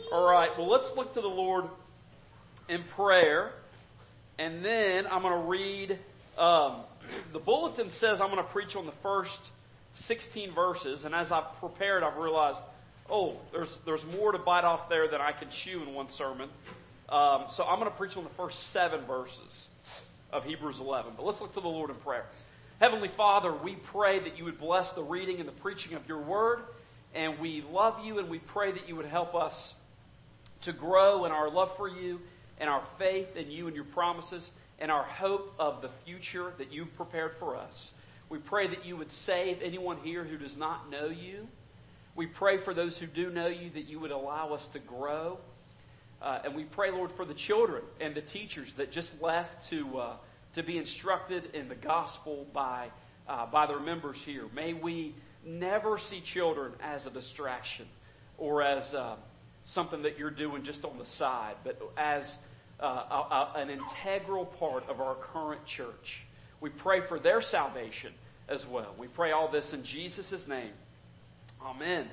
All right, well, let's look to the Lord in prayer, and then I'm going to read, the bulletin says I'm going to preach on the first 16 verses, and as I've prepared, I've realized, there's more to bite off there than I can chew in one sermon. So I'm going to preach on the first 7 verses of Hebrews 11. But let's look to the Lord in prayer. Heavenly Father, we pray that you would bless the reading and the preaching of your word, and we love you, and we pray that you would help us to grow in our love for you and our faith in you and your promises and our hope of the future that you've prepared for us. We pray that you would save anyone here who does not know you. We pray for those who do know you that you would allow us to grow. And we pray, Lord, for the children and the teachers that just left to be instructed in the gospel by their members here. May we never see children as a distraction or as something that you're doing just on the side, but as an integral part of our current church. We pray for their salvation as well. We pray all this in Jesus' name. Amen.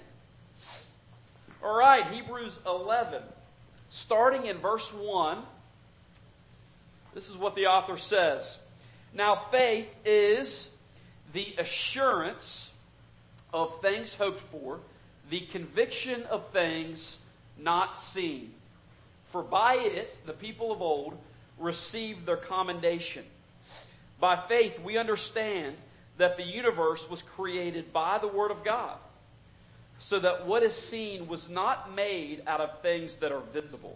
All right, Hebrews 11. Starting in verse 1, this is what the author says. Now faith is the assurance of things hoped for, the conviction of things not seen. For by it the people of old received their commendation. By faith we understand that the universe was created by the word of God, so that what is seen was not made out of things that are visible.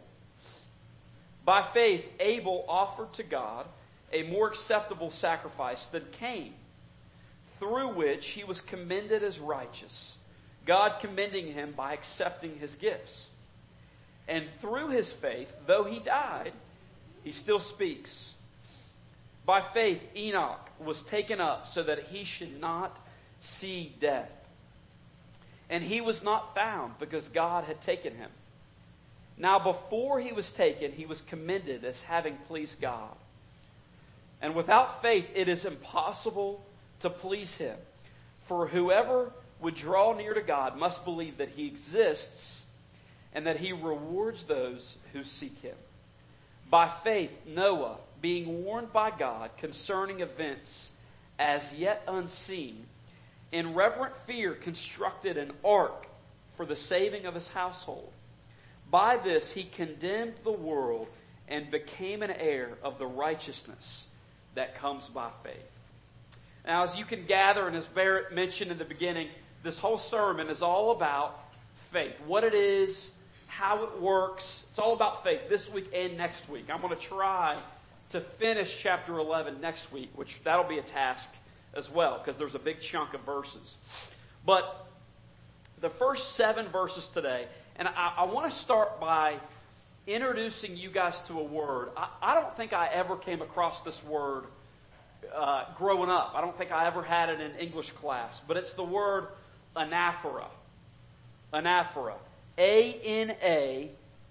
By faith Abel offered to God a more acceptable sacrifice than Cain, through which he was commended as righteous, God commending him by accepting his gifts. And through his faith, though he died, he still speaks. By faith Enoch was taken up so that he should not see death. And he was not found because God had taken him. Now before he was taken, he was commended as having pleased God. And without faith it is impossible to please him. For whoever would draw near to God must believe that he exists and that he rewards those who seek him. By faith Noah, being warned by God concerning events as yet unseen, in reverent fear constructed an ark for the saving of his household. By this he condemned the world and became an heir of the righteousness that comes by faith. Now, as you can gather, and as Barrett mentioned in the beginning, this whole sermon is all about faith. What it is, how it works. It's all about faith this week and next week. I'm going to try to finish chapter 11 next week, which that'll be a task as well, because there's a big chunk of verses. But the first 7 verses today, and I want to start by introducing you guys to a word. I don't think I ever came across this word growing up. I don't think I ever had it in English class, but it's the word anaphora. Anaphora. Anaphora.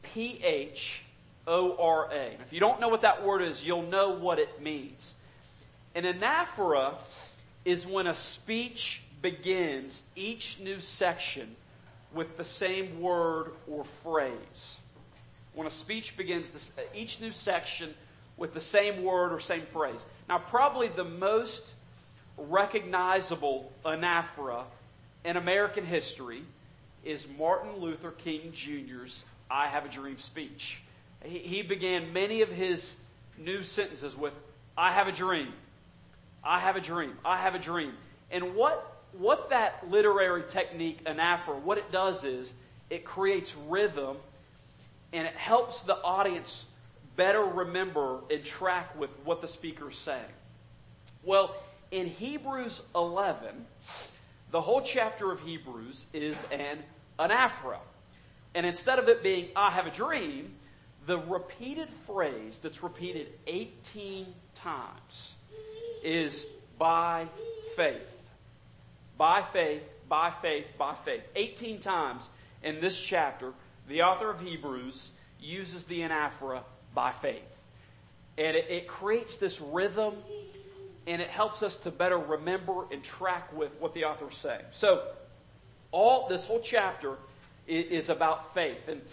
And if you don't know what that word is, you'll know what it means. An anaphora is when a speech begins each new section with the same word or phrase. When a speech begins each new section with the same word or same phrase. Now, probably the most recognizable anaphora in American history is Martin Luther King Jr.'s I Have a Dream speech. He began many of his new sentences with, I have a dream. I have a dream. I have a dream. And what that literary technique, anaphora, what it does is it creates rhythm and it helps the audience better remember and track with what the speaker is saying. Well, in Hebrews 11, the whole chapter of Hebrews is an anaphora. And instead of it being, I have a dream, the repeated phrase that's repeated 18 times is by faith. By faith, by faith, by faith. 18 times in this chapter, the author of Hebrews uses the anaphora by faith. And it creates this rhythm, and it helps us to better remember and track with what the author is saying. So, this whole chapter is about faith. And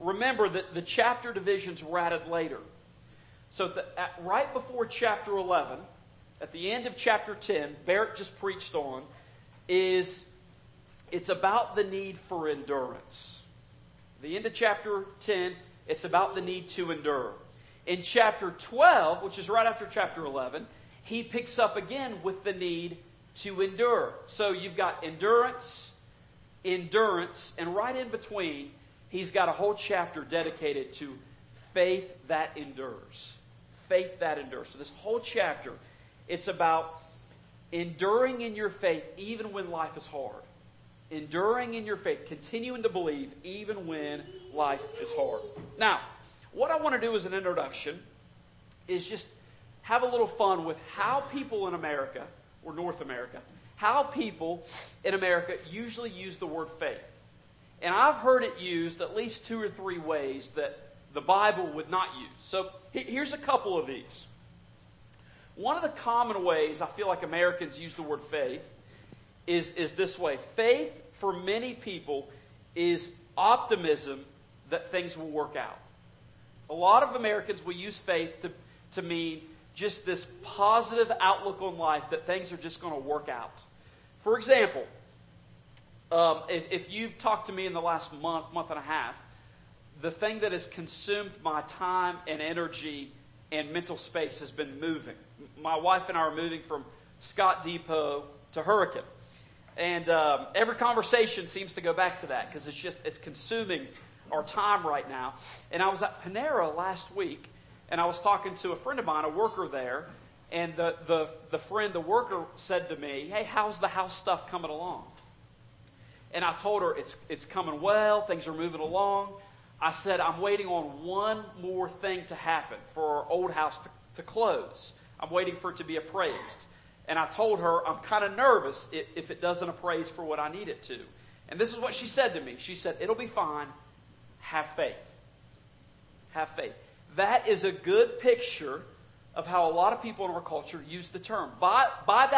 remember that the chapter divisions were added later. So right before chapter 11, at the end of chapter 10, Barrett just preached on, it's about the need for endurance. The end of chapter 10, it's about the need to endure. In chapter 12, which is right after chapter 11, he picks up again with the need to endure. So you've got endurance, and right in between, he's got a whole chapter dedicated to faith that endures. Faith that endures. So this whole chapter, it's about enduring in your faith even when life is hard. Enduring in your faith, continuing to believe even when life is hard. Now, what I want to do as an introduction is just have a little fun with how people in America, or North America, how people in America usually use the word faith. And I've heard it used at least 2 or 3 ways that the Bible would not use. So here's a couple of these. One of the common ways I feel like Americans use the word faith is this way. Faith, for many people, is optimism that things will work out. A lot of Americans will use faith to mean just this positive outlook on life that things are just going to work out. For example, if you've talked to me in the last month and a half, the thing that has consumed my time and energy and mental space has been moving. My wife and I are moving from Scott Depot to Hurricane. And every conversation seems to go back to that because it's consuming our time right now. And I was at Panera last week, and I was talking to a friend of mine, a worker there, and the worker said to me, "Hey, how's the house stuff coming along?" And I told her it's coming well, things are moving along. I said, I'm waiting on one more thing to happen for our old house to close. I'm waiting for it to be appraised. And I told her I'm kind of nervous if it doesn't appraise for what I need it to. And this is what she said to me. She said, "It'll be fine. Have faith." Have faith. That is a good picture of how a lot of people in our culture use the term. By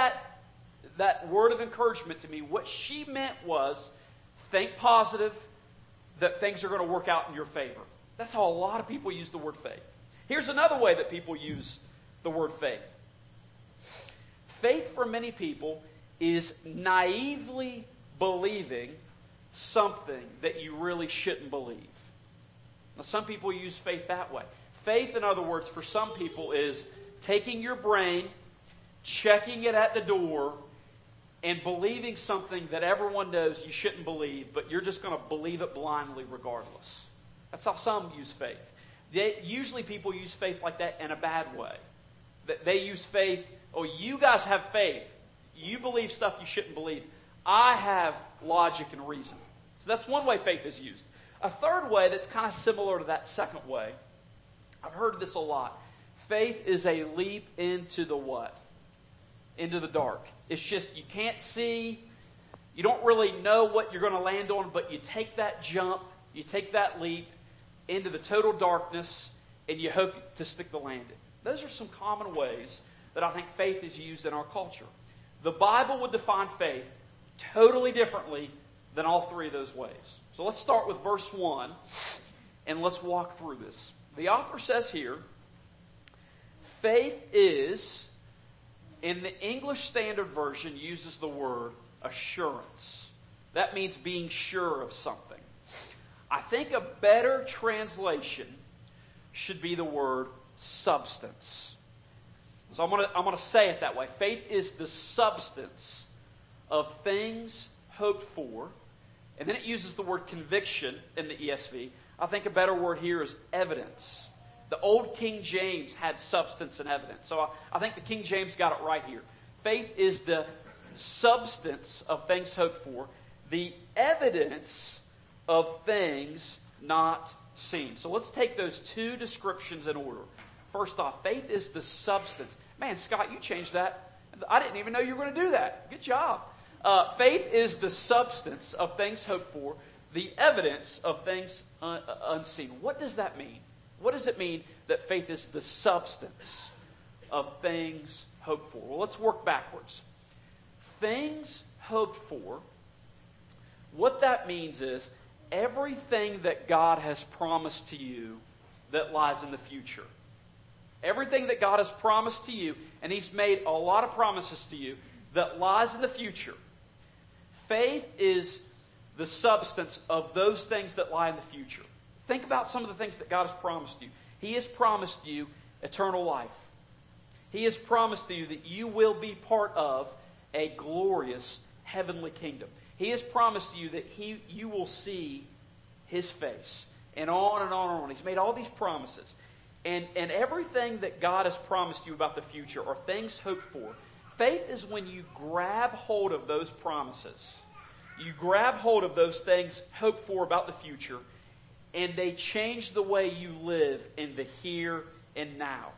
that word of encouragement to me, what she meant was think positive, that things are going to work out in your favor. That's how a lot of people use the word faith. Here's another way that people use the word faith. Faith for many people is naively believing something that you really shouldn't believe. Now, some people use faith that way. Faith, in other words, for some people is taking your brain, checking it at the door, and believing something that everyone knows you shouldn't believe, but you're just going to believe it blindly regardless. That's how some use faith. Usually people use faith like that in a bad way. They use faith, oh, you guys have faith. You believe stuff you shouldn't believe. I have logic and reason. So that's one way faith is used. A third way that's kind of similar to that second way, I've heard this a lot. Faith is a leap into the what? Into the dark. It's just you can't see, you don't really know what you're going to land on, but you take that jump, you take that leap into the total darkness, and you hope to stick the landing. Those are some common ways that I think faith is used in our culture. The Bible would define faith totally differently than all 3 of those ways. So let's start with verse 1, and let's walk through this. The author says here, faith is, in the English Standard Version, uses the word assurance. That means being sure of something. I think a better translation should be the word substance. So I'm going to say it that way. Faith is the substance of things hoped for. And then it uses the word conviction in the ESV. I think a better word here is evidence. The old King James had substance and evidence. So I think the King James got it right here. Faith is the substance of things hoped for, the evidence of things not seen. So let's take those 2 descriptions in order. First off, faith is the substance. Man, Scott, you changed that. I didn't even know you were going to do that. Good job. Faith is the substance of things hoped for, the evidence of things unseen. What does that mean? What does it mean that faith is the substance of things hoped for? Well, let's work backwards. Things hoped for, what that means is everything that God has promised to you that lies in the future. Everything that God has promised to you, and He's made a lot of promises to you, that lies in the future. Faith is the substance of those things that lie in the future. Think about some of the things that God has promised you. He has promised you eternal life. He has promised you that you will be part of a glorious heavenly kingdom. He has promised you that you will see His face. And on and on and on. He's made all these promises. And everything that God has promised you about the future are things hoped for. Faith is when you grab hold of those promises. You grab hold of those things hoped for about the future, and they change the way you live in the here and now.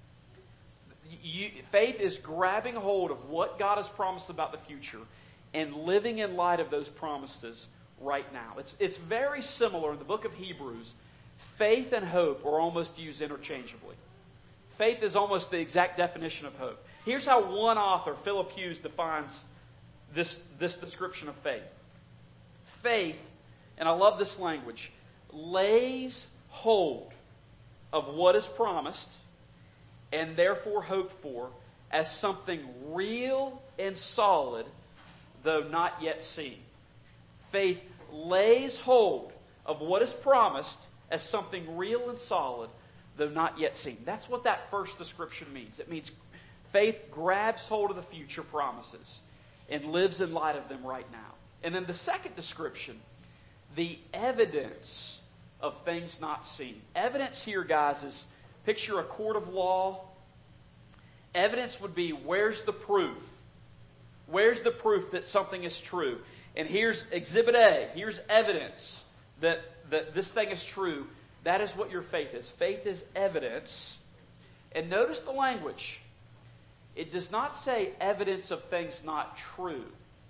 Faith is grabbing hold of what God has promised about the future and living in light of those promises right now. It's very similar in the book of Hebrews. Faith and hope are almost used interchangeably. Faith is almost the exact definition of hope. Here's how one author, Philip Hughes, defines this description of faith. Faith, and I love this language, lays hold of what is promised and therefore hoped for as something real and solid, though not yet seen. Faith lays hold of what is promised as something real and solid, though not yet seen. That's what that first description means. It means faith grabs hold of the future promises and lives in light of them right now. And then the second description, the evidence of things not seen. Evidence here, guys, is picture a court of law. Evidence would be, where's the proof? Where's the proof that something is true? And here's Exhibit A. Here's evidence that this thing is true. That is what your faith is. Faith is evidence. And notice the language. It does not say evidence of things not true.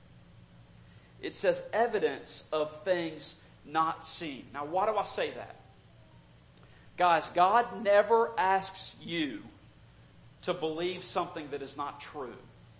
It says evidence of things not seen. Now, why do I say that? Guys, God never asks you to believe something that is not true.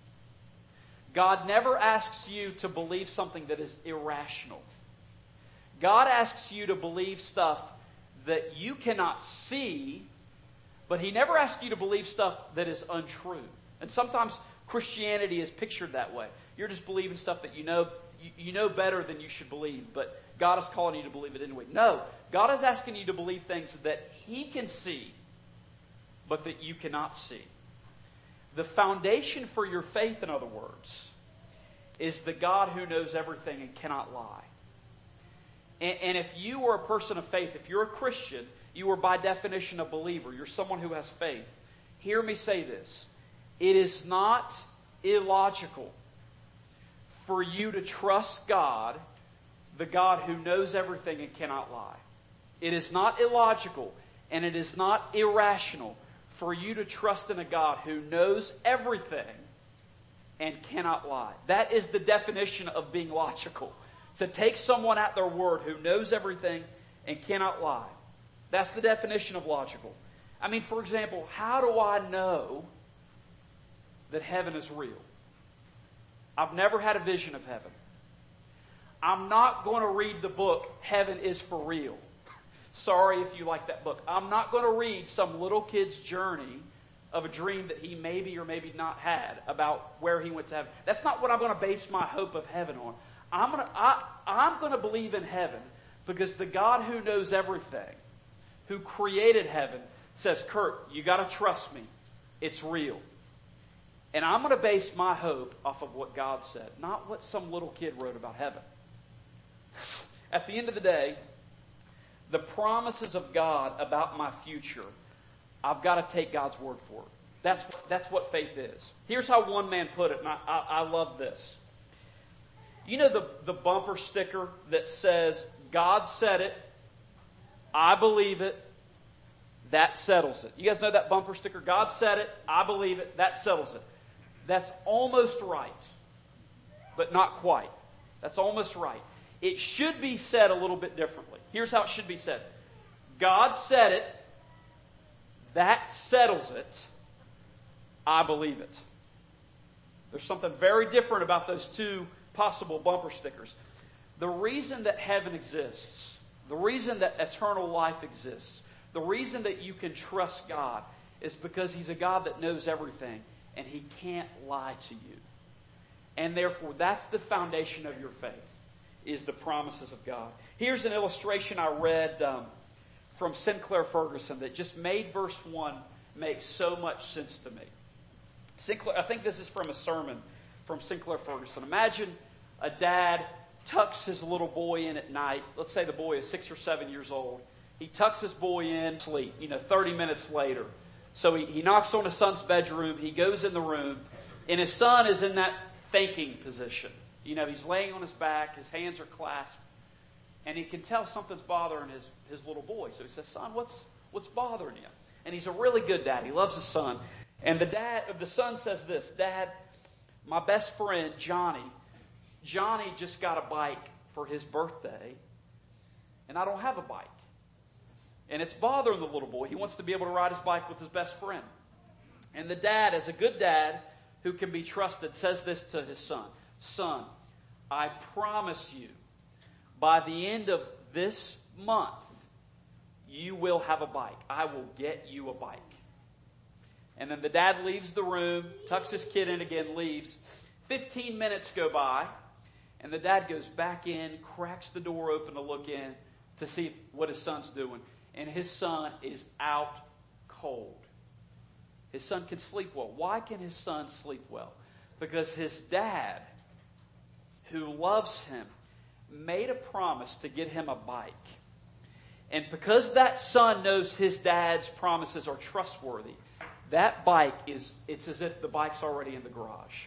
God never asks you to believe something that is irrational. God asks you to believe stuff that you cannot see, but He never asks you to believe stuff that is untrue. And sometimes Christianity is pictured that way. You're just believing stuff that you know better than you should believe, but God is calling you to believe it anyway. No, God is asking you to believe things that He can see, but that you cannot see. The foundation for your faith, in other words, is the God who knows everything and cannot lie. And if you are a person of faith, if you're a Christian, you are by definition a believer. You're someone who has faith. Hear me say this. It is not illogical for you to trust God, the God who knows everything and cannot lie. It is not illogical and it is not irrational for you to trust in a God who knows everything and cannot lie. That is the definition of being logical. To take someone at their word who knows everything and cannot lie. That's the definition of logical. I mean, for example, how do I know that heaven is real? I've never had a vision of heaven. I'm not going to read the book, Heaven is for Real. Sorry if you like that book. I'm not going to read some little kid's journey of a dream that he maybe or maybe not had about where he went to heaven. That's not what I'm going to base my hope of heaven on. I'm going to believe in heaven because the God who knows everything, who created heaven, says, Kurt, you got to trust me. It's real. And I'm going to base my hope off of what God said, not what some little kid wrote about heaven. At the end of the day, the promises of God about my future, I've got to take God's word for it. That's what faith is. Here's how one man put it, and I love this. You know the bumper sticker that says, God said it, I believe it, that settles it. You guys know that bumper sticker? God said it, I believe it, that settles it. That's almost right, but not quite. That's almost right. It should be said a little bit differently. Here's how it should be said. God said it, that settles it, I believe it. There's something very different about those two possible bumper stickers. The reason that heaven exists, the reason that eternal life exists, the reason that you can trust God is because He's a God that knows everything and He can't lie to you. And therefore, that's the foundation of your faith, is the promises of God. Here's an illustration I read from Sinclair Ferguson that just made verse 1 make so much sense to me. I think this is from a sermon from Sinclair Ferguson. Imagine a dad tucks his little boy in at night. Let's say the boy is 6 or 7 years old. He tucks his boy in, sleep, 30 minutes later. So he knocks on his son's bedroom. He goes in the room, and his son is in that thinking position. He's laying on his back. His hands are clasped. And he can tell something's bothering his little boy. So he says, "Son, what's bothering you?" And he's a really good dad. He loves his son. And the son says this, "Dad, my best friend, Johnny just got a bike for his birthday, and I don't have a bike. And it's bothering the little boy. He wants to be able to ride his bike with his best friend." And the dad, as a good dad who can be trusted, says this to his son, "Son, I promise you, by the end of this month, you will have a bike. I will get you a bike." And then the dad leaves the room, tucks his kid in again, leaves. 15 minutes go by, and the dad goes back in, cracks the door open to look in to see what his son's doing. And his son is out cold. His son can sleep well. Why can his son sleep well? Because his dad, who loves him, made a promise to get him a bike. And because that son knows his dad's promises are trustworthy, that bike it's as if the bike's already in the garage.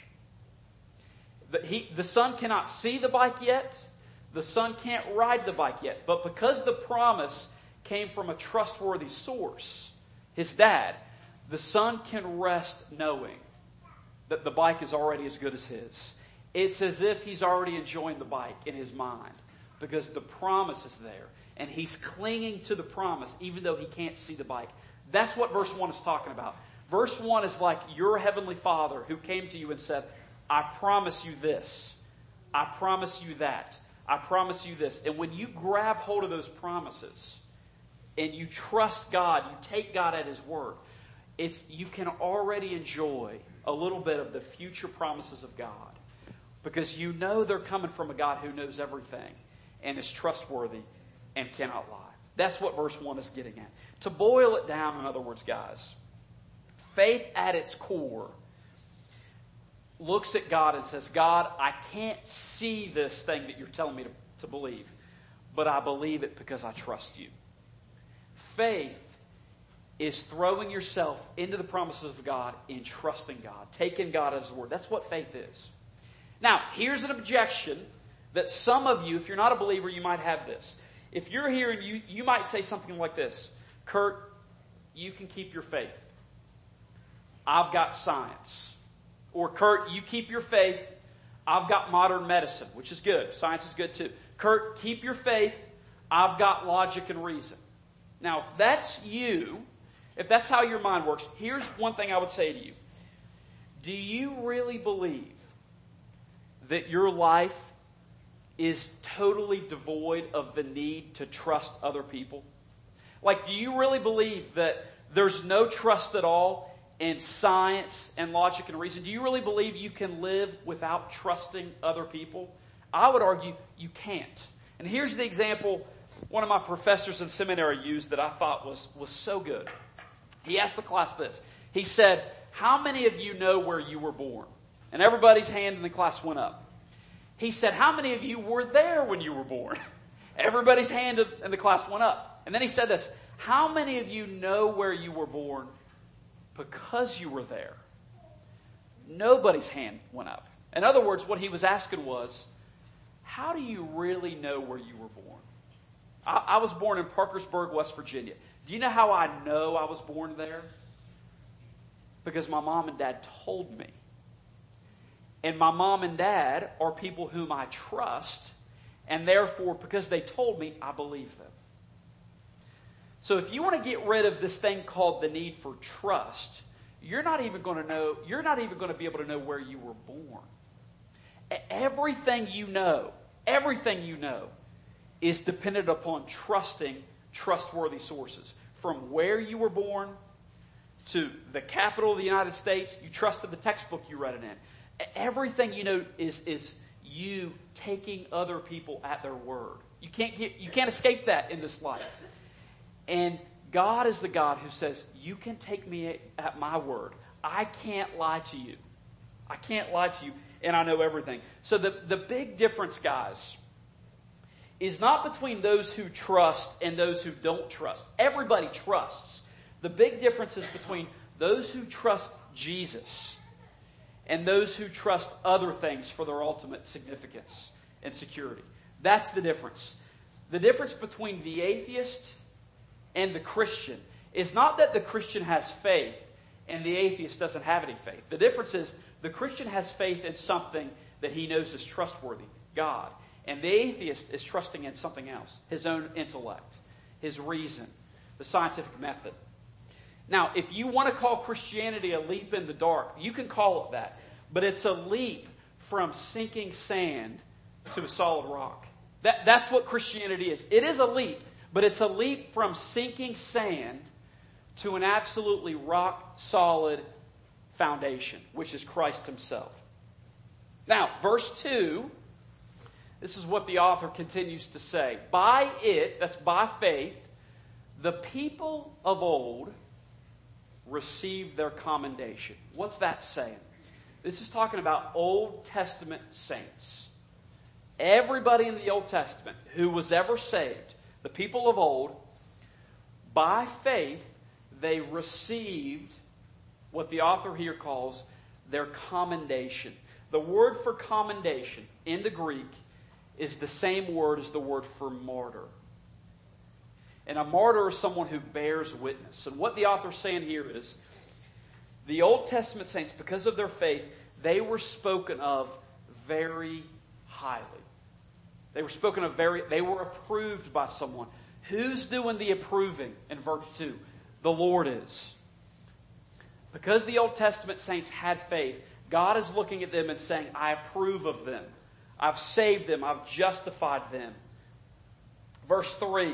The son cannot see the bike yet. The son can't ride the bike yet. But because the promise came from a trustworthy source, his dad, the son can rest knowing that the bike is already as good as his. It's as if he's already enjoying the bike in his mind because the promise is there. And he's clinging to the promise even though he can't see the bike. That's what verse 1 is talking about. Verse 1 is like your heavenly Father who came to you and said, "I promise you this. I promise you that. I promise you this." And when you grab hold of those promises and you trust God, you take God at His word, you can already enjoy a little bit of the future promises of God because you know they're coming from a God who knows everything and is trustworthy and cannot lie. That's what verse 1 is getting at. To boil it down, in other words, guys, faith at its core looks at God and says, "God, I can't see this thing that you're telling me to believe, but I believe it because I trust you." Faith is throwing yourself into the promises of God in trusting God, taking God at His word. That's what faith is. Now, here's an objection that some of you, if you're not a believer, you might have this. If you're here and you might say something like this, "Kurt, you can keep your faith. I've got science." Or, "Kurt, you keep your faith. I've got modern medicine," which is good. Science is good too. "Kurt, keep your faith. I've got logic and reason." Now, if that's you, if that's how your mind works, here's one thing I would say to you. Do you really believe that your life is totally devoid of the need to trust other people? Like, do you really believe that there's no trust at all in science and logic and reason? Do you really believe you can live without trusting other people? I would argue you can't. And here's the example one of my professors in seminary used that I thought was so good. He asked the class this. He said, "How many of you know where you were born?" And everybody's hand in the class went up. He said, "How many of you were there when you were born?" Everybody's hand in the class went up. And then he said this, "How many of you know where you were born because you were there?" Nobody's hand went up. In other words, what he was asking was, how do you really know where you were born? I was born in Parkersburg, West Virginia. Do you know how I know I was born there? Because my mom and dad told me. And my mom and dad are people whom I trust, and therefore, because they told me, I believe them. So if you want to get rid of this thing called the need for trust, you're not even going to be able to know where you were born. Everything you know Everything you know is dependent upon trusting trustworthy sources. From where you were born to the capital of the United States, you trusted the textbook you read it in. Everything you know is you taking other people at their word. You can't escape that in this life. And God is the God who says, you can take me at my word. I can't lie to you. I can't lie to you, and I know everything. So the big difference, guys, is not between those who trust and those who don't trust. Everybody trusts. The big difference is between those who trust Jesus and those who trust other things for their ultimate significance and security. That's the difference. The difference between the atheist and the Christian is not that the Christian has faith and the atheist doesn't have any faith. The difference is the Christian has faith in something that he knows is trustworthy, God. And the atheist is trusting in something else, his own intellect, his reason, the scientific method. Now, if you want to call Christianity a leap in the dark, you can call it that. But it's a leap from sinking sand to a solid rock. That's what Christianity is. It is a leap, but it's a leap from sinking sand to an absolutely rock-solid foundation, which is Christ himself. Now, verse 2, this is what the author continues to say. By it, that's by faith, the people of old received their commendation. What's that saying? This is talking about Old Testament saints. Everybody in the Old Testament who was ever saved, the people of old, by faith, they received what the author here calls their commendation. The word for commendation in the Greek is the same word as the word for martyr. And a martyr is someone who bears witness. And what the author is saying here is, the Old Testament saints, because of their faith, they were spoken of very highly. They were approved by someone. Who's doing the approving in verse 2? The Lord is. Because the Old Testament saints had faith, God is looking at them and saying, I approve of them. I've saved them. I've justified them. Verse 3.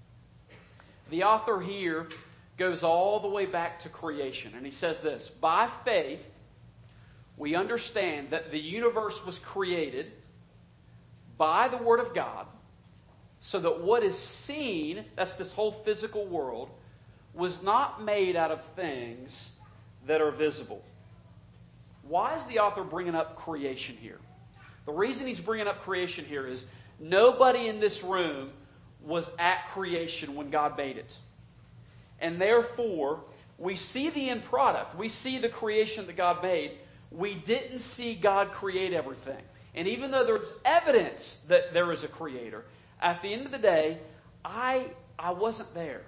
The author here goes all the way back to creation. And he says this, by faith, we understand that the universe was created by the Word of God, so that what is seen, that's this whole physical world, was not made out of things that are visible. Why is the author bringing up creation here? The reason he's bringing up creation here is nobody in this room was at creation when God made it. And therefore, we see the end product. We see the creation that God made. We didn't see God create everything. And even though there's evidence that there is a creator, at the end of the day, I wasn't there.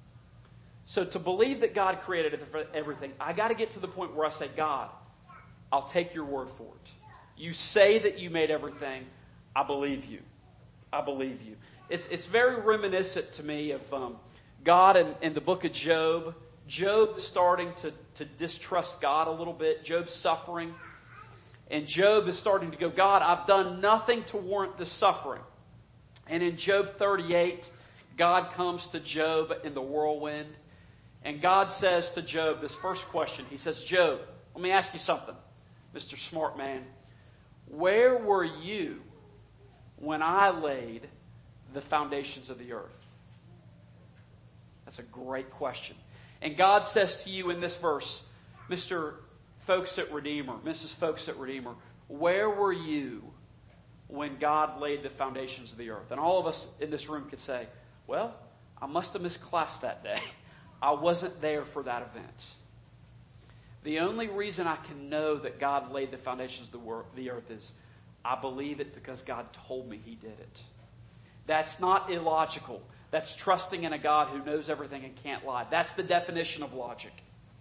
So to believe that God created everything, I got to get to the point where I say, God, I'll take your word for it. You say that you made everything. I believe you. I believe you. It's very reminiscent to me of God in the book of Job. Job starting to distrust God a little bit. Job's suffering. And Job is starting to go, God, I've done nothing to warrant this suffering. And in Job 38, God comes to Job in the whirlwind. And God says to Job this first question. He says, Job, let me ask you something, Mr. Smart Man. Where were you when I laid the foundations of the earth? That's a great question. And God says to you in this verse, Mr. Folks at Redeemer, Mrs. Folks at Redeemer, where were you when God laid the foundations of the earth? And all of us in this room could say, well, I must have missed class that day. I wasn't there for that event. The only reason I can know that God laid the foundations of the earth is I believe it because God told me He did it. That's not illogical. That's trusting in a God who knows everything and can't lie. That's the definition of logic.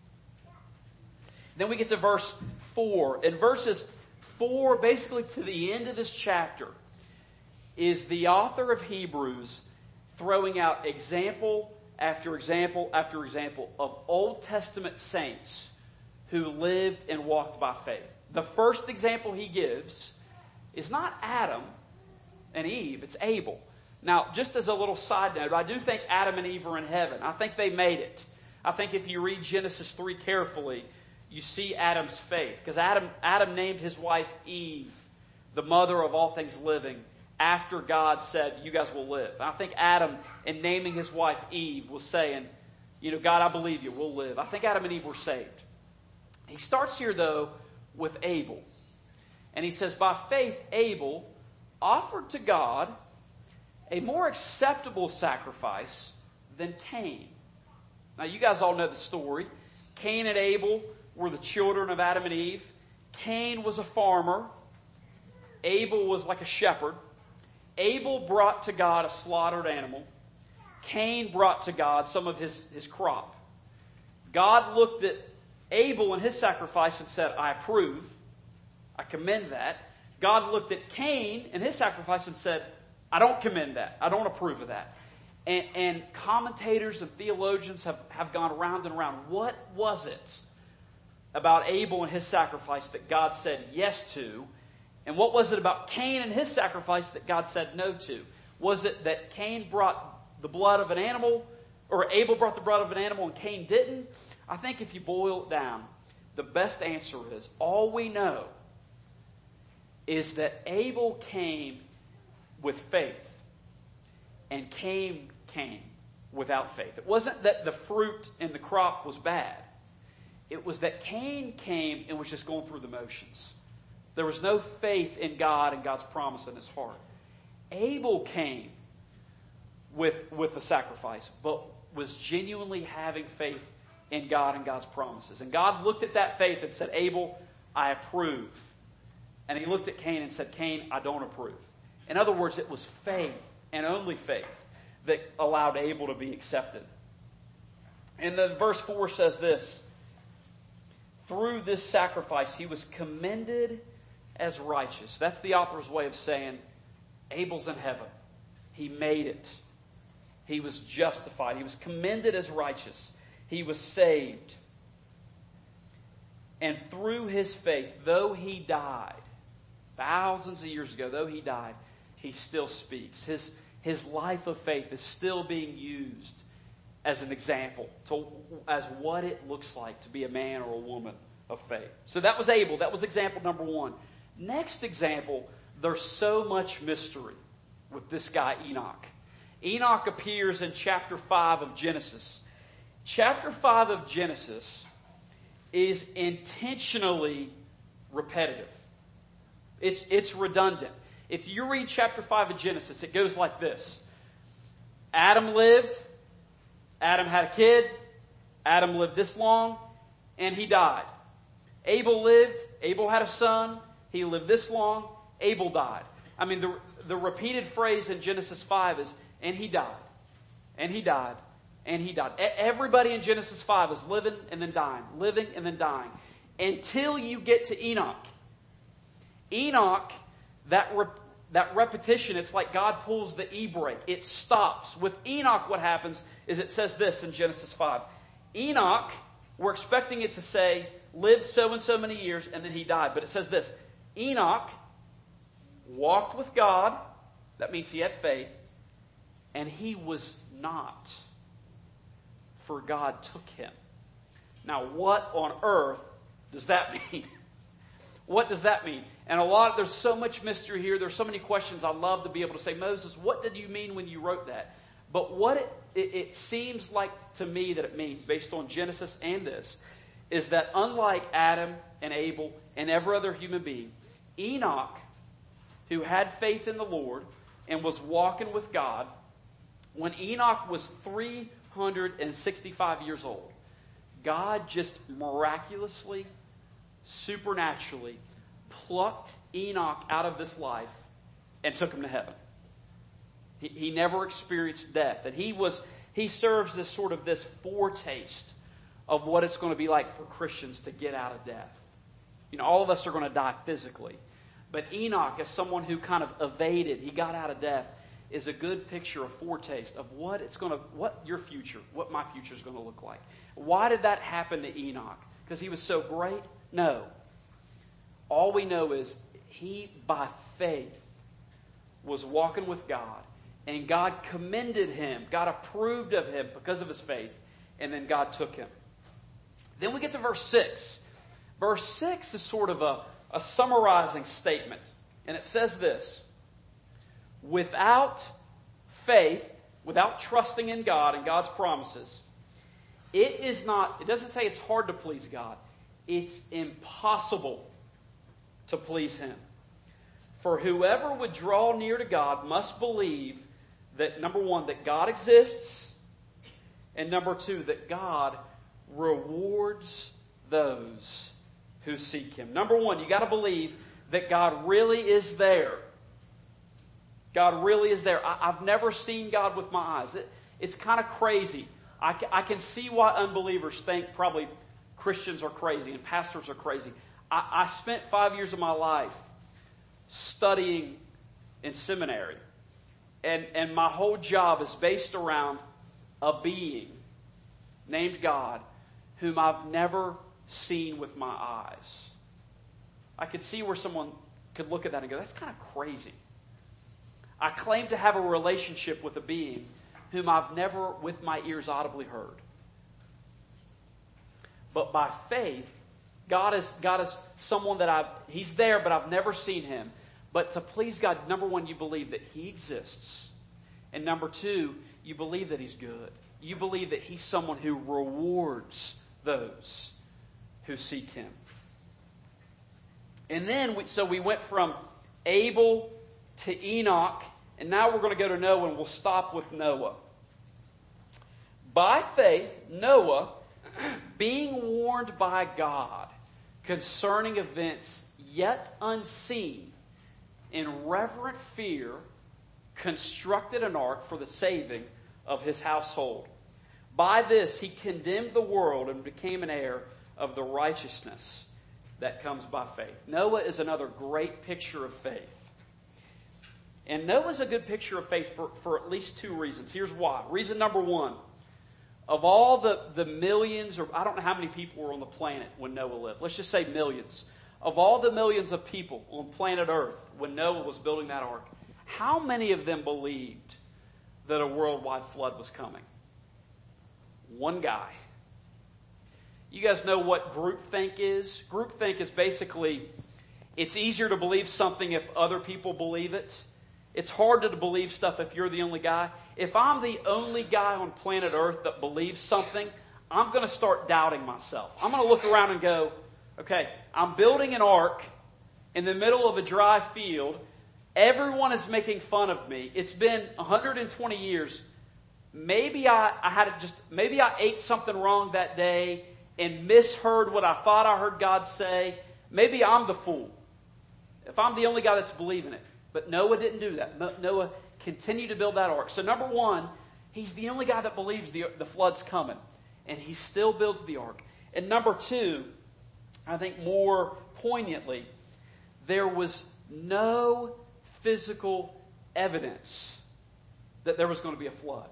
Then we get to verse 4. In verses 4, basically to the end of this chapter, is the author of Hebrews throwing out example after example after example of Old Testament saints who lived and walked by faith. The first example he gives is not Adam, and Eve. It's Abel. Now, just as a little side note, I do think Adam and Eve are in heaven. I think they made it. I think if you read Genesis 3 carefully, you see Adam's faith. Because Adam named his wife Eve, the mother of all things living, after God said, you guys will live. And I think Adam, in naming his wife Eve, was saying, God, I believe you, we'll live. I think Adam and Eve were saved. He starts here, though, with Abel. And he says, by faith, Abel offered to God a more acceptable sacrifice than Cain. Now, you guys all know the story. Cain and Abel were the children of Adam and Eve. Cain was a farmer. Abel was like a shepherd. Abel brought to God a slaughtered animal. Cain brought to God some of his crop. God looked at Abel and his sacrifice and said, I approve. I commend that. God looked at Cain and his sacrifice and said, I don't commend that. I don't approve of that. And commentators and theologians have gone around and around. What was it about Abel and his sacrifice that God said yes to? And what was it about Cain and his sacrifice that God said no to? Was it that Cain brought the blood of an animal, or Abel brought the blood of an animal and Cain didn't? I think if you boil it down, the best answer is, all we know is that Abel came with faith and Cain came without faith. It wasn't that the fruit in the crop was bad. It was that Cain came and was just going through the motions. There was no faith in God and God's promise in his heart. Abel came with the sacrifice, but was genuinely having faith in God and God's promises. And God looked at that faith and said, Abel, I approve. And he looked at Cain and said, Cain, I don't approve. In other words, it was faith and only faith that allowed Abel to be accepted. And then verse 4 says this, through this sacrifice he was commended as righteous. That's the author's way of saying Abel's in heaven. He made it. He was justified. He was commended as righteous. He was saved. And through his faith, though he died, thousands of years ago, though he died, he still speaks. His life of faith is still being used as an example, as what it looks like to be a man or a woman of faith. So that was Abel. That was example number one. Next example, there's so much mystery with this guy Enoch. Enoch appears in chapter 5 of Genesis. Chapter 5 of Genesis is intentionally repetitive. It's redundant. If you read chapter 5 of Genesis, it goes like this. Adam lived. Adam had a kid. Adam lived this long, and he died. Abel lived. Abel had a son. He lived this long. Abel died. I mean, the repeated phrase in Genesis 5 is, and he died. And he died. And he died. Everybody in Genesis 5 is living and then dying. Living and then dying. Until you get to Enoch. Enoch, that repetition, it's like God pulls the e-brake. It stops. With Enoch, what happens is it says this in Genesis 5. Enoch, we're expecting it to say, lived so and so many years, and then he died. But it says this. Enoch walked with God. That means he had faith. And he was not, for God took him. Now, what on earth does that mean? What does that mean? And there's so much mystery here. There's so many questions. I'd love to be able to say, Moses, what did you mean when you wrote that? But what it seems like to me that it means, based on Genesis and this, is that unlike Adam and Abel and every other human being, Enoch, who had faith in the Lord and was walking with God, when Enoch was 365 years old, God just miraculously, supernaturally plucked Enoch out of this life and took him to heaven. He never experienced death. And he serves as sort of this foretaste of what it's going to be like for Christians to get out of death. You know, all of us are going to die physically. But Enoch, as someone who kind of evaded, he got out of death, is a good picture, a foretaste of what your future, what my future is going to look like. Why did that happen to Enoch? Because he was so great? No. All we know is he, by faith, was walking with God, and God commended him. God approved of him because of his faith, and then God took him. Then we get to verse 6. Verse 6 is sort of a summarizing statement, and it says this: without faith, without trusting in God and God's promises, it doesn't say it's hard to please God. It's impossible to please Him. For whoever would draw near to God must believe that, number one, that God exists, and number two, that God rewards those who seek Him. Number one, you got to believe that God really is there. God really is there. I've never seen God with my eyes. It's kind of crazy. I can see why unbelievers think probably Christians are crazy and pastors are crazy. I spent 5 years of my life studying in seminary. And my whole job is based around a being named God whom I've never seen with my eyes. I could see where someone could look at that and go, that's kind of crazy. I claim to have a relationship with a being whom I've never with my ears audibly heard. But by faith, God is someone that He's there, but I've never seen Him. But to please God, number one, you believe that He exists. And number two, you believe that He's good. You believe that He's someone who rewards those who seek Him. And then, we went from Abel to Enoch, and now we're going to go to Noah, and we'll stop with Noah. By faith, Noah, being warned by God concerning events yet unseen, in reverent fear, constructed an ark for the saving of his household. By this he condemned the world and became an heir of the righteousness that comes by faith. Noah is another great picture of faith. And Noah's a good picture of faith for at least two reasons. Here's why. Reason number one, of all the millions, or I don't know how many people were on the planet when Noah lived. Let's just say millions. Of all the millions of people on planet Earth when Noah was building that ark, how many of them believed that a worldwide flood was coming? One guy. You guys know what groupthink is? Groupthink is basically, it's easier to believe something if other people believe it. It's harder to believe stuff if you're the only guy. If I'm the only guy on planet Earth that believes something, I'm going to start doubting myself. I'm going to look around and go, okay, I'm building an ark in the middle of a dry field. Everyone is making fun of me. It's been 120 years. Maybe I ate something wrong that day and misheard what I thought I heard God say. Maybe I'm the fool if I'm the only guy that's believing it. But Noah didn't do that. Noah continued to build that ark. So number one, he's the only guy that believes the flood's coming. And he still builds the ark. And number two, I think more poignantly, there was no physical evidence that there was going to be a flood.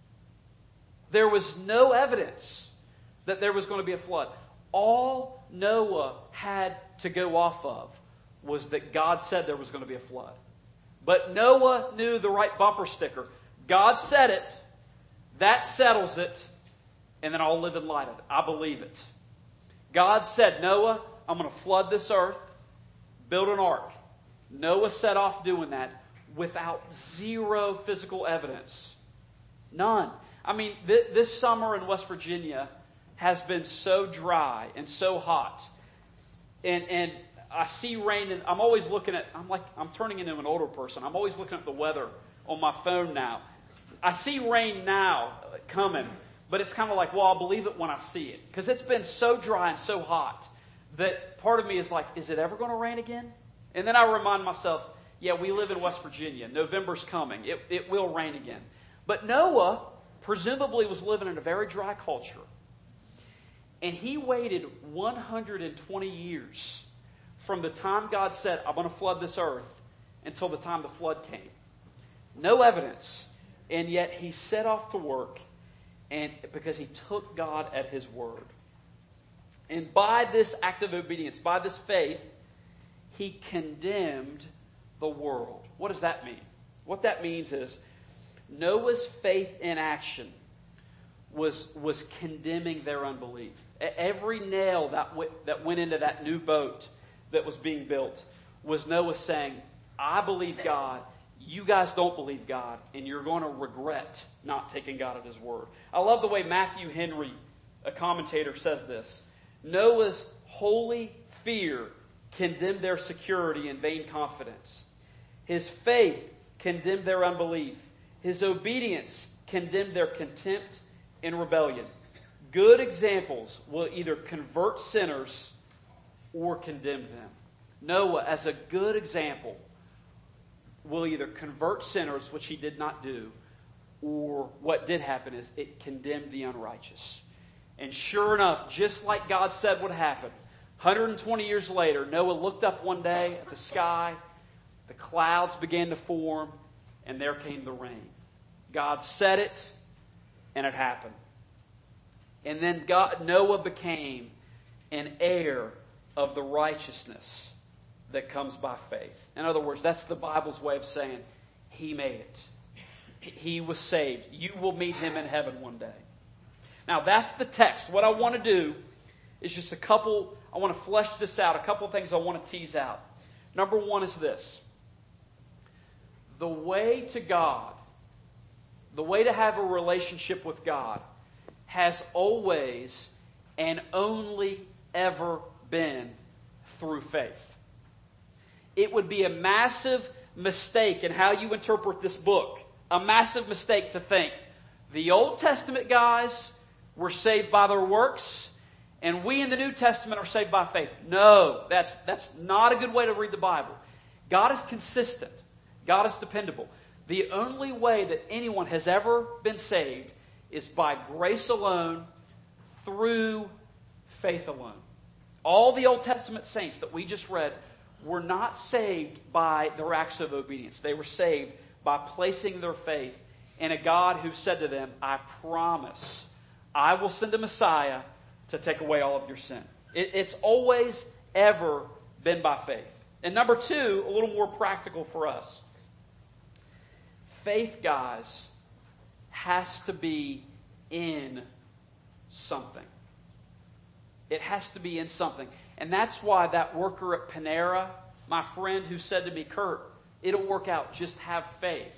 There was no evidence that there was going to be a flood. All Noah had to go off of was that God said there was going to be a flood. But Noah knew the right bumper sticker. God said it. That settles it. And then I'll live in light of it. I believe it. God said, Noah, I'm going to flood this earth. Build an ark. Noah set off doing that without zero physical evidence. None. I mean, this summer in West Virginia has been so dry and so hot. And I see rain, and I'm always looking at, I'm turning into an older person. I'm always looking at the weather on my phone now. I see rain now coming, but it's kind of like, well, I'll believe it when I see it. Because it's been so dry and so hot that part of me is like, is it ever going to rain again? And then I remind myself, yeah, we live in West Virginia. November's coming. It will rain again. But Noah presumably was living in a very dry culture. And he waited 120 years from the time God said, I'm going to flood this earth, until the time the flood came. No evidence. And yet he set off to work, and because he took God at His word. And by this act of obedience, by this faith, he condemned the world. What does that mean? What that means is Noah's faith in action was condemning their unbelief. Every nail that went into that new boat that was being built was Noah saying, I believe God, you guys don't believe God, and you're going to regret not taking God at His word. I love the way Matthew Henry, a commentator, says this. Noah's holy fear condemned their security and vain confidence. His faith condemned their unbelief. His obedience condemned their contempt and rebellion. Good examples will either convert sinners or condemn them. Noah, as a good example, will either convert sinners, which he did not do, or what did happen is it condemned the unrighteous. And sure enough, just like God said would happen, 120 years later, Noah looked up one day at the sky, the clouds began to form, and there came the rain. God said it, and it happened. And then Noah became an heir of the righteousness that comes by faith. In other words, that's the Bible's way of saying he made it. He was saved. You will meet him in heaven one day. Now that's the text. What I want to do is just I want to flesh this out, a couple of things I want to tease out. Number one is this. The way to God, the way to have a relationship with God, has always and only ever been through faith. It would be a massive mistake in how you interpret this book. A massive mistake to think the Old Testament guys were saved by their works and we in the New Testament are saved by faith. No, that's not a good way to read the Bible. God is consistent. God is dependable. The only way that anyone has ever been saved is by grace alone, through faith alone. All the Old Testament saints that we just read were not saved by their acts of obedience. They were saved by placing their faith in a God who said to them, I promise I will send a Messiah to take away all of your sin. It's always, ever been by faith. And number two, a little more practical for us. Faith, guys, has to be in something. It has to be in something. And that's why that worker at Panera, my friend who said to me, Kurt, it'll work out, just have faith.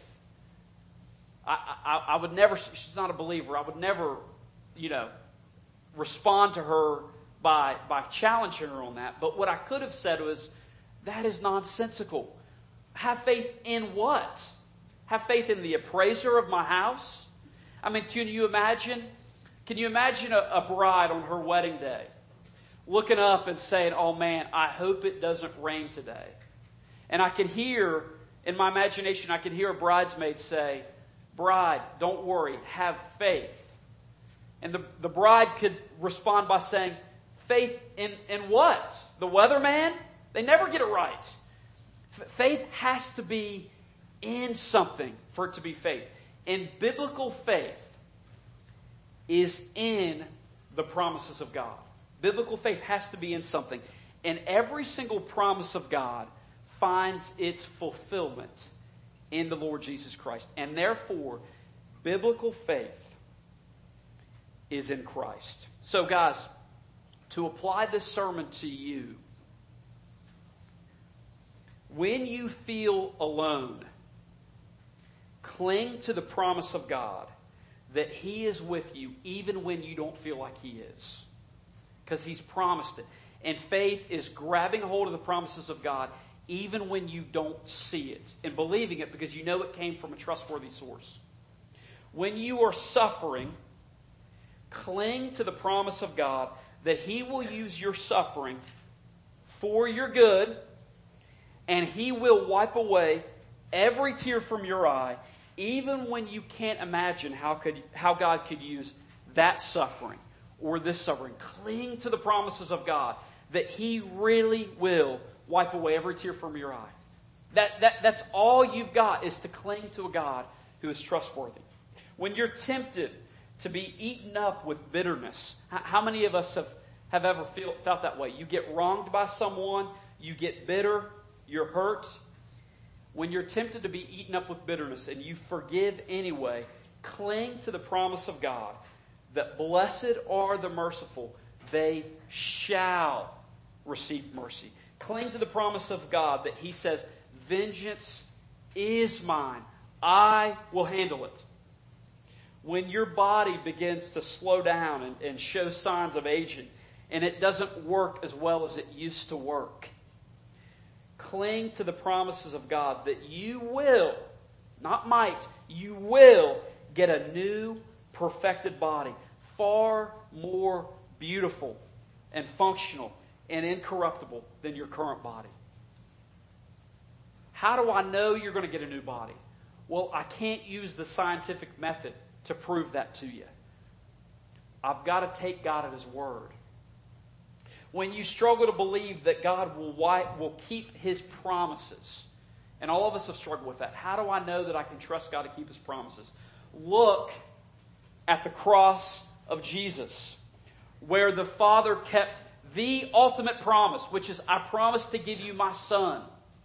I would never, she's not a believer, I would never, respond to her by challenging her on that. But what I could have said was, that is nonsensical. Have faith in what? Have faith in the appraiser of my house? I mean, can you imagine a bride on her wedding day looking up and saying, oh man, I hope it doesn't rain today. And I can hear, in my imagination, I can hear a bridesmaid say, bride, don't worry, have faith. And the bride could respond by saying, faith in what? The weatherman? They never get it right. Faith has to be in something for it to be faith. And biblical faith is in the promises of God. Biblical faith has to be in something. And every single promise of God finds its fulfillment in the Lord Jesus Christ. And therefore, biblical faith is in Christ. So guys, to apply this sermon to you, when you feel alone, cling to the promise of God that He is with you even when you don't feel like He is. Because He's promised it. And faith is grabbing hold of the promises of God even when you don't see it. And believing it because you know it came from a trustworthy source. When you are suffering, cling to the promise of God that He will use your suffering for your good, and He will wipe away every tear from your eye, even when you can't imagine how God could use that suffering or this suffering. Cling to the promises of God that He really will wipe away every tear from your eye. That's all you've got, is to cling to a God who is trustworthy. When you're tempted to be eaten up with bitterness, how many of us have ever felt that way? You get wronged by someone, you get bitter, you're hurt. when you're tempted to be eaten up with bitterness and you forgive anyway, cling to the promise of God that blessed are the merciful, they shall receive mercy. Cling to the promise of God that He says, vengeance is mine. I will handle it. When your body begins to slow down and show signs of aging, and it doesn't work as well as it used to work, cling to the promises of God that you will, not might, you will get a new perfected body, far more beautiful and functional and incorruptible than your current body. How do I know you're going to get a new body? Well, I can't use the scientific method to prove that to you. I've got to take God at His word. When you struggle to believe that God will keep His promises, and all of us have struggled with that, how do I know that I can trust God to keep His promises? Look at the cross of Jesus, where the Father kept the ultimate promise, which is, I promise to give you my Son.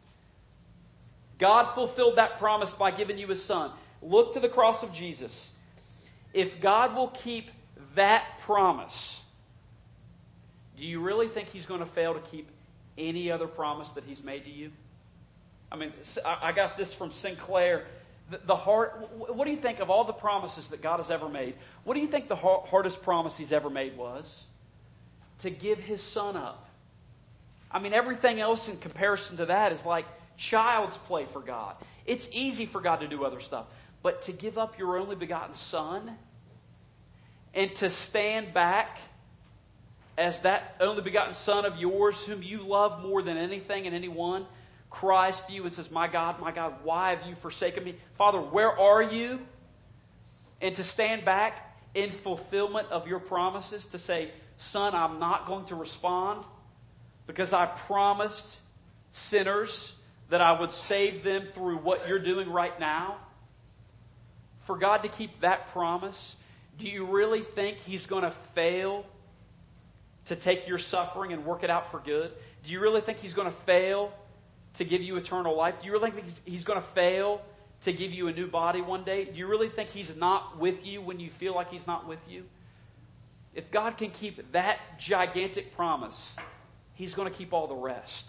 God fulfilled that promise by giving you His Son. Look to the cross of Jesus. If God will keep that promise, do you really think He's going to fail to keep any other promise that He's made to you? I mean, I got this from Sinclair. What do you think of all the promises that God has ever made? What do you think the hardest promise He's ever made was? To give His Son up. I mean, everything else in comparison to that is like child's play for God. It's easy for God to do other stuff. But to give up your only begotten Son and to stand back as that only begotten Son of yours, whom you love more than anything and anyone, cries to you and says, my God, why have you forsaken me? Father, where are you? And to stand back in fulfillment of your promises to say, Son, I'm not going to respond because I promised sinners that I would save them through what you're doing right now. For God to keep that promise, do you really think He's going to fail to take your suffering and work it out for good? Do you really think He's going to fail to give you eternal life? Do you really think He's going to fail to give you a new body one day? Do you really think He's not with you when you feel like He's not with you? If God can keep that gigantic promise, He's going to keep all the rest.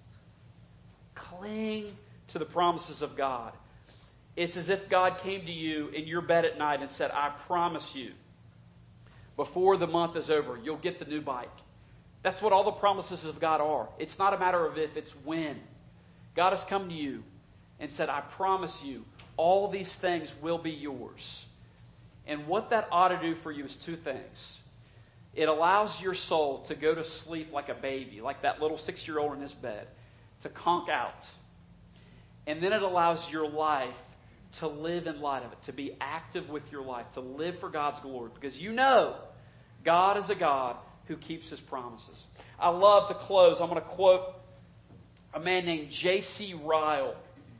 Cling to the promises of God. It's as if God came to you in your bed at night and said, I promise you, before the month is over, you'll get the new bike. That's what all the promises of God are. It's not a matter of if, it's when. God has come to you and said, I promise you, all these things will be yours. And what that ought to do for you is two things. It allows your soul to go to sleep like a baby, like that little 6-year-old in his bed, to conk out. And then it allows your life to live in light of it, to be active with your life, to live for God's glory. Because you know God is a God who keeps His promises. I love to close. I'm going to quote a man named J.C. Ryle.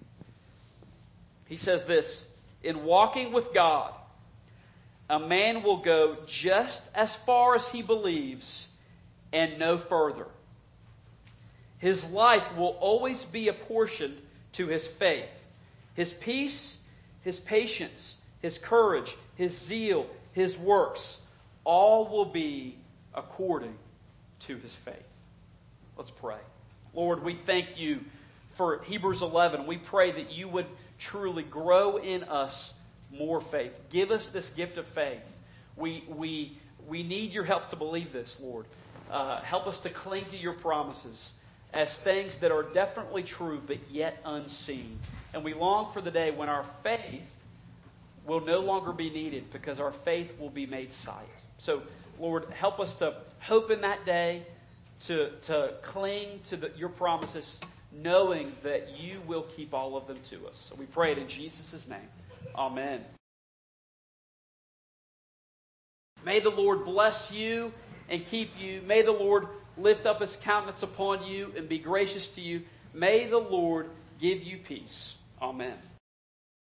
He says this, in walking with God, a man will go just as far as he believes and no further. His life will always be apportioned to his faith. His peace, his patience, his courage, his zeal, his works, all will be according to his faith. Let's pray. Lord, we thank you for Hebrews 11. We pray that you would truly grow in us more faith. Give us this gift of faith. We need your help to believe this, Lord. Help us to cling to your promises as things that are definitely true but yet unseen. And we long for the day when our faith will no longer be needed because our faith will be made sight. So, Lord, help us to hope in that day, to cling to your promises, knowing that you will keep all of them to us. So we pray it in Jesus' name. Amen. May the Lord bless you and keep you. May the Lord lift up His countenance upon you and be gracious to you. May the Lord give you peace. Amen.